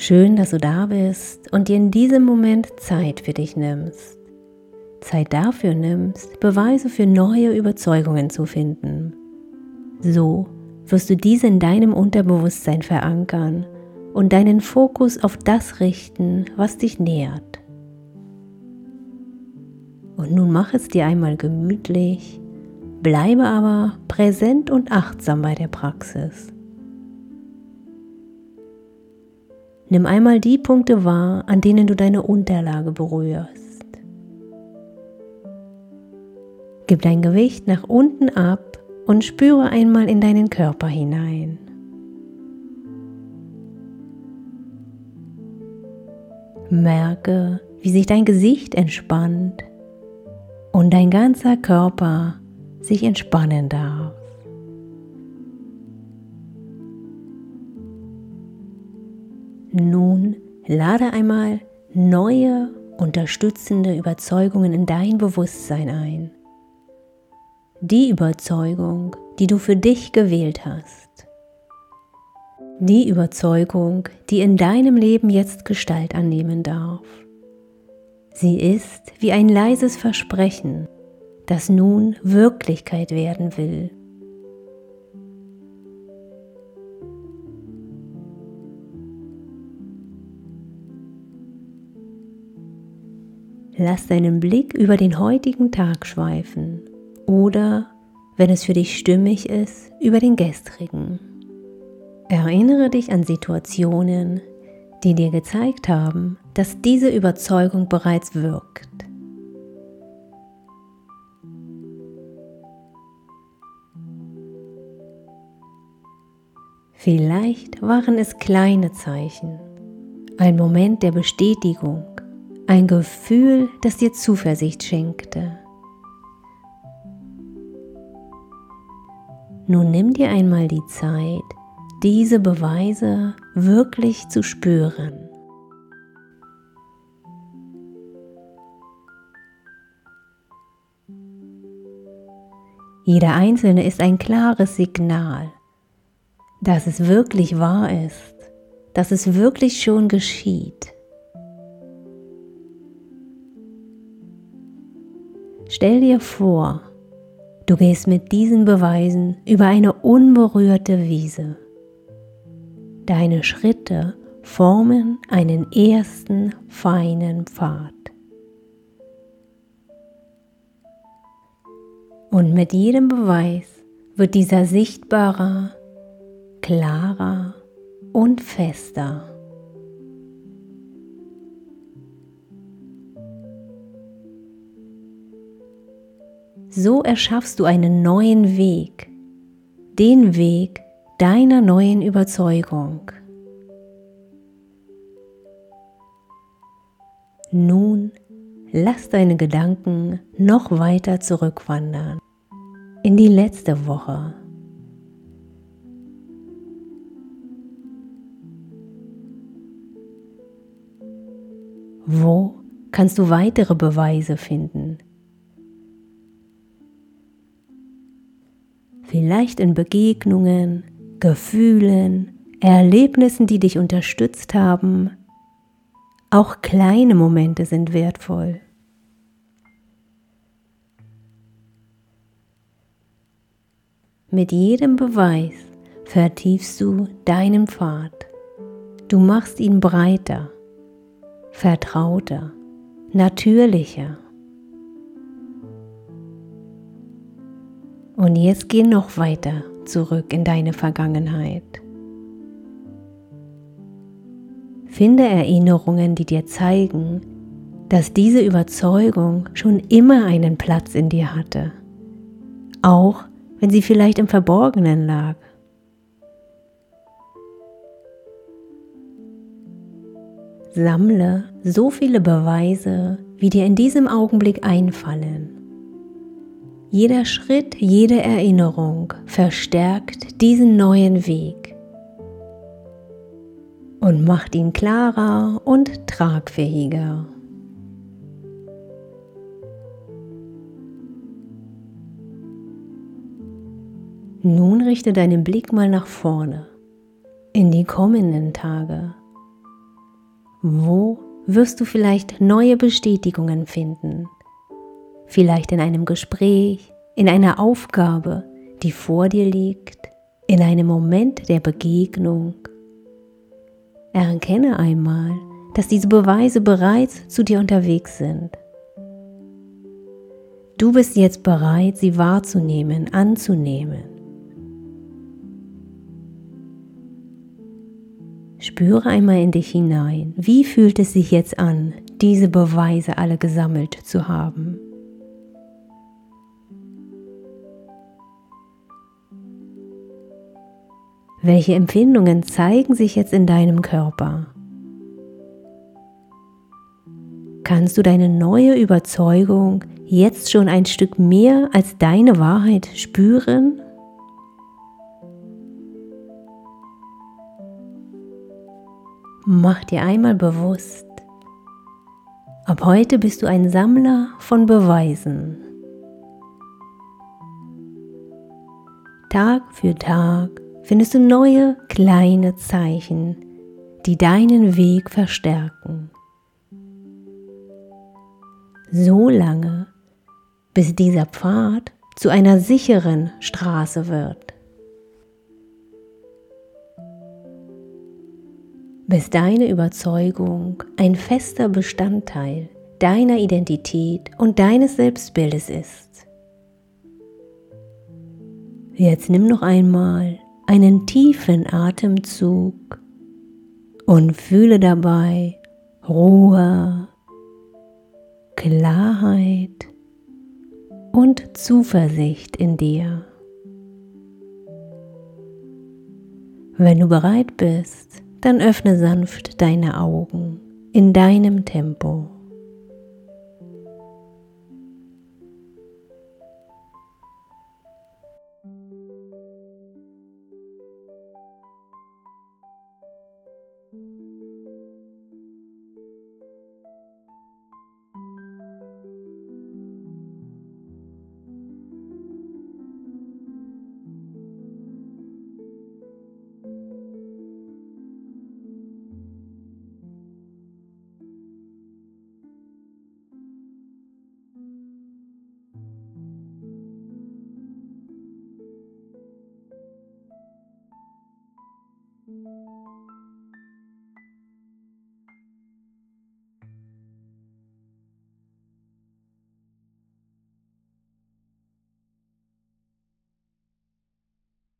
Schön, dass du da bist und dir in diesem Moment Zeit für dich nimmst. Zeit dafür nimmst, Beweise für neue Überzeugungen zu finden. So wirst du diese in deinem Unterbewusstsein verankern und deinen Fokus auf das richten, was dich nährt. Und nun mach es dir einmal gemütlich, bleibe aber präsent und achtsam bei der Praxis. Nimm einmal die Punkte wahr, an denen du deine Unterlage berührst. Gib dein Gewicht nach unten ab und spüre einmal in deinen Körper hinein. Merke, wie sich dein Gesicht entspannt und dein ganzer Körper sich entspannen darf. Nun lade einmal neue, unterstützende Überzeugungen in dein Bewusstsein ein. Die Überzeugung, die du für dich gewählt hast. Die Überzeugung, die in deinem Leben jetzt Gestalt annehmen darf. Sie ist wie ein leises Versprechen, das nun Wirklichkeit werden will. Lass deinen Blick über den heutigen Tag schweifen oder, wenn es für dich stimmig ist, über den gestrigen. Erinnere dich an Situationen, die dir gezeigt haben, dass diese Überzeugung bereits wirkt. Vielleicht waren es kleine Zeichen, ein Moment der Bestätigung, ein Gefühl, das dir Zuversicht schenkte. Nun nimm dir einmal die Zeit, diese Beweise wirklich zu spüren. Jeder einzelne ist ein klares Signal, dass es wirklich wahr ist, dass es wirklich schon geschieht. Stell dir vor, du gehst mit diesen Beweisen über eine unberührte Wiese. Deine Schritte formen einen ersten feinen Pfad. Und mit jedem Beweis wird dieser sichtbarer, klarer und fester. So erschaffst du einen neuen Weg, den Weg deiner neuen Überzeugung. Nun lass deine Gedanken noch weiter zurückwandern in die letzte Woche. Wo kannst du weitere Beweise finden? Vielleicht in Begegnungen, Gefühlen, Erlebnissen, die dich unterstützt haben. Auch kleine Momente sind wertvoll. Mit jedem Beweis vertiefst du deinen Pfad. Du machst ihn breiter, vertrauter, natürlicher. Und jetzt geh noch weiter zurück in deine Vergangenheit. Finde Erinnerungen, die dir zeigen, dass diese Überzeugung schon immer einen Platz in dir hatte, auch wenn sie vielleicht im Verborgenen lag. Sammle so viele Beweise, wie dir in diesem Augenblick einfallen. Jeder Schritt, jede Erinnerung verstärkt diesen neuen Weg und macht ihn klarer und tragfähiger. Nun richte deinen Blick mal nach vorne, in die kommenden Tage. Wo wirst du vielleicht neue Bestätigungen finden? Vielleicht in einem Gespräch, in einer Aufgabe, die vor dir liegt, in einem Moment der Begegnung. Erkenne einmal, dass diese Beweise bereits zu dir unterwegs sind. Du bist jetzt bereit, sie wahrzunehmen, anzunehmen. Spüre einmal in dich hinein, wie fühlt es sich jetzt an, diese Beweise alle gesammelt zu haben? Welche Empfindungen zeigen sich jetzt in deinem Körper? Kannst du deine neue Überzeugung jetzt schon ein Stück mehr als deine Wahrheit spüren? Mach dir einmal bewusst, ab heute bist du ein Sammler von Beweisen. Tag für Tag findest du neue kleine Zeichen, die deinen Weg verstärken. So lange, bis dieser Pfad zu einer sicheren Straße wird. Bis deine Überzeugung ein fester Bestandteil deiner Identität und deines Selbstbildes ist. Jetzt nimm noch einmal einen tiefen Atemzug und fühle dabei Ruhe, Klarheit und Zuversicht in dir. Wenn du bereit bist, dann öffne sanft deine Augen in deinem Tempo.